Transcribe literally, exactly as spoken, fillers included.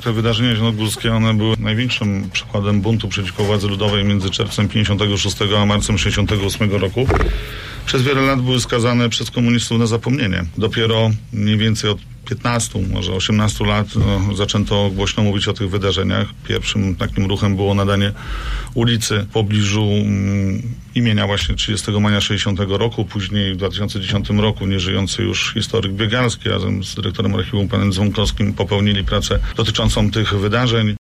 te wydarzenia zielonogórskie, one były największym przykładem buntu przeciwko władzy ludowej między czerwcem pięćdziesiątego szóstego a marcem sześćdziesiątego ósmego roku. Przez wiele lat były skazane przez komunistów na zapomnienie. Dopiero mniej więcej od piętnastu, może osiemnastu lat no, zaczęto głośno mówić o tych wydarzeniach. Pierwszym takim ruchem było nadanie ulicy w pobliżu mm, imienia właśnie trzydziestego maja sześćdziesiątego roku. Później w dwa tysiące dziesiątym roku nieżyjący już historyk Biegalski razem z dyrektorem archiwum panem Dzwonkowskim popełnili pracę dotyczącą tych wydarzeń.